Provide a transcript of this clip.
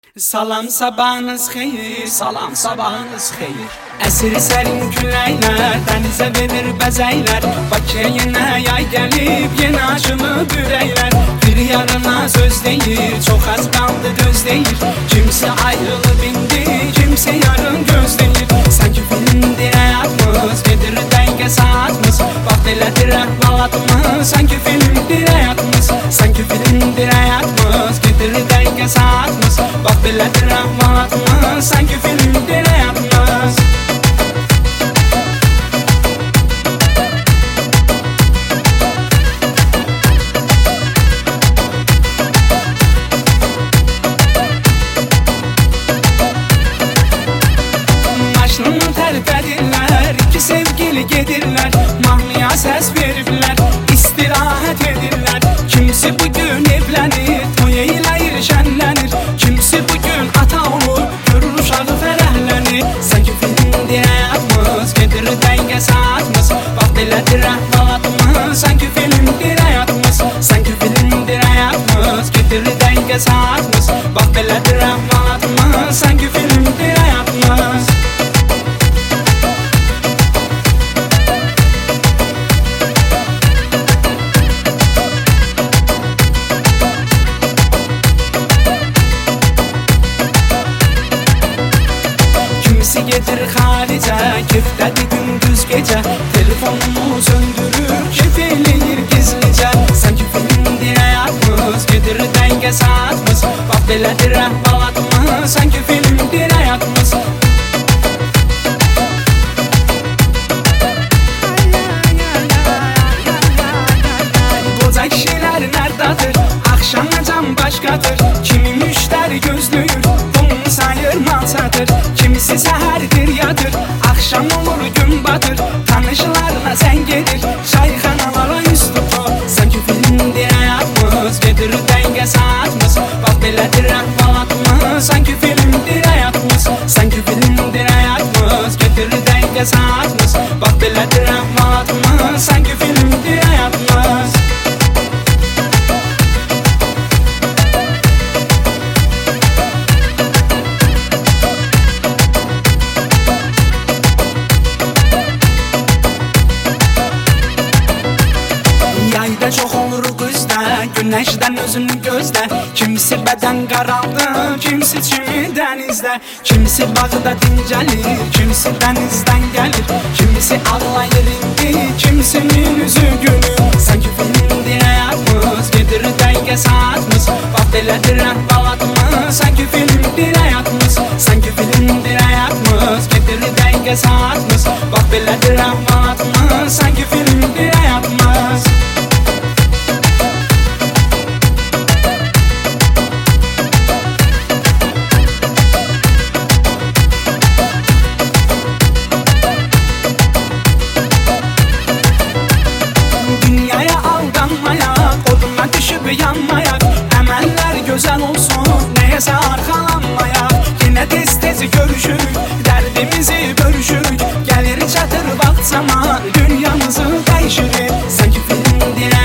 Salam sabahınız xeyir, salam sabahınız xeyir. Əsir sərin küləklər, dənizə verir bəzəklər. Bakıya yenə yay gəlib, yenə açılıb ürəklər. Bir yarına söz deyir, çox az qaldı gözləyir. Kimsə ayrılıb indi, kimsə yarın gözləyir. Sanki filmdir həyatımız, gedir dəqiqə saatımız. Bax belədir əhvalatımız, sanki filmdir həyatımız. Sanki filmdir həyatımız, gedir dəqiqə saatımız. Bax belədir əhvalatımız, sanki filmdir həyatımız. Maşını tərpədirlər, iki sevgili gedirlər. Mahnıya səs veriblər, istirahət edirlər. Kimisi bugün evlənir, toya ilə irşənlənir. Kimisi bugün ata olur, görür uşağı fərəhlənir. Sanki filmdir həyatımız, gedir dəqiqə saatımız. Bax belədir əhvalatımız, sanki filmdir həyatımız. Sanki filmdir həyatımız, gedir dəqiqə saatımız. Bax belədir əhvalatımız, sanki filmdir həyatımız. Kimisi gedir xaricə, kefdədir gündüz gecə. Telefonumu söndürür, kef eləyir gizlicə. Sanki filmdir həyatımız, gedir dəqiqə saatımız. Bax belədir əhvalatımız, sanki filmdir həyatımız. Qoca kişilər nərdadır, axşamacan başqadır. Kimi müştəri gözləyir, bunu sayır mal satır. Kimisi səhərdir yatır, axşam olur gün batır. Tanışlarına zəng edir, çayxanalara üz tutur. Sanki filmdir həyatımız, gedir dəqiqə saatımız. Bax belədir əhvalatımız, sanki filmdir həyatımız. Sanki filmdir həyatımız, gedir dəqiqə saatımız. Bax belədir əhvalatımız, sanki filmdir həyatımız. Yayda çox olur qızda, günəşdən özünü gözlə. Kimisi bədən qaraldı, kimisi çimi dənizdə. Kimisi bağda dincəlir, kimisi dənizdən gəlir. Kimisi ağlayır indi, kimisinin üzü gülür. Sanki filmdir həyatımız, gedir dəqiqə saatımız. Bax belədir əhvalatımız, sanki filmdir həyatımız. Sanki filmdir həyatımız, gedir dəqiqə saatımız. Bax belədir əhvalatımız, sanki filmdir həyatımız. Dünyaya aldanmayak, oduna düşüb yanmayak. Əməllər gözəl olsun, nəyəsə arxalanmayak. Yenə tez-tez görüşürük, dərdimizi bölüşürük. Gəlir çatır vaxt zaman, dünyamızı dəyişirik. Sanki filmdir